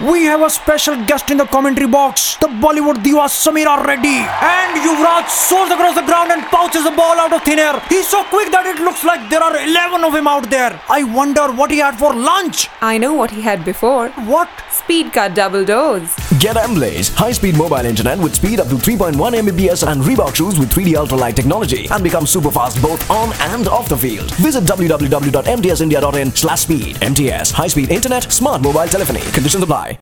we have a special guest in the commentary box, the Bollywood diva Sameera Reddy. And Yuvraj soars across the ground and pouches the ball out of thin air. He's so quick that it looks like there are 11 of him out there. I wonder what he had for lunch. I know what he had before. What? Speed cut double dose. Get Emblaze, high-speed mobile internet with speed up to 3.1 Mbps and Reebok shoes with 3D ultralight technology and become super fast both on and off the field. Visit www.mtsindia.in/speed. MTS, high-speed internet, smart mobile telephony. Conditions apply.